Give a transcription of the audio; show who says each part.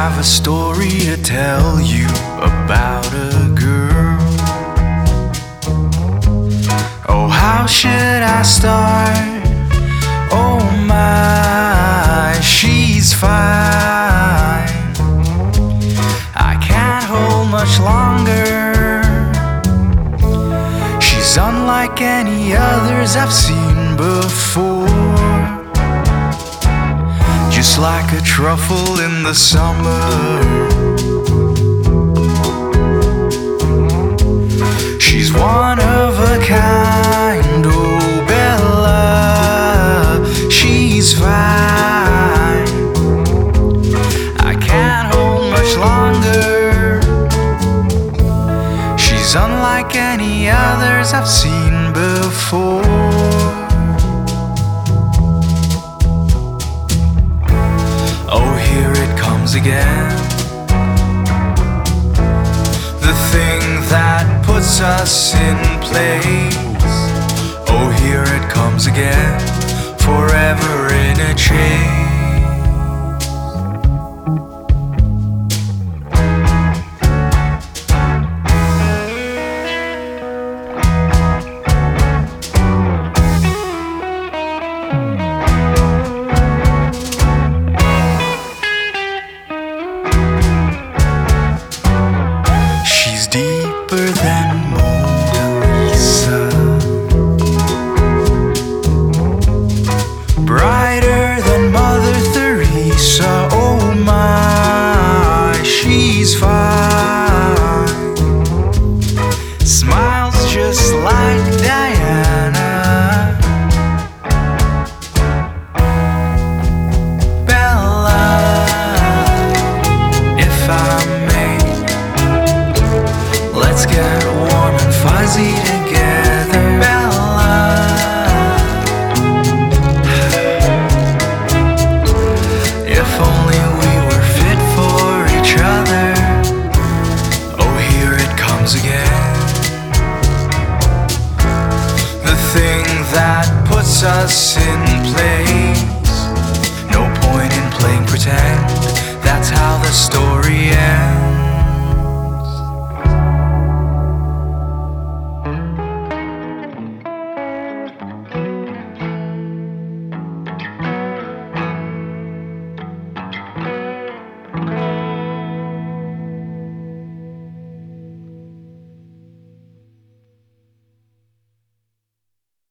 Speaker 1: have a story to tell you about a girl. Oh, how should I start? Oh my, she's fine. I can't hold much longer. She's unlike any others I've seen before. Just like a truffle in the summer. She's one of a kind, oh Bella, she's fine. I can't hold much longer. She's unlike any others I've seen before. Oh, here it comes again. The thing that puts us in place. Oh, here it comes again. Forever in a chain. Deeper than Mona Lisa, brighter than Mother Teresa. Oh my, she's fine. Smiles just like Diana. Bella, if I may, let's get warm and fuzzy together.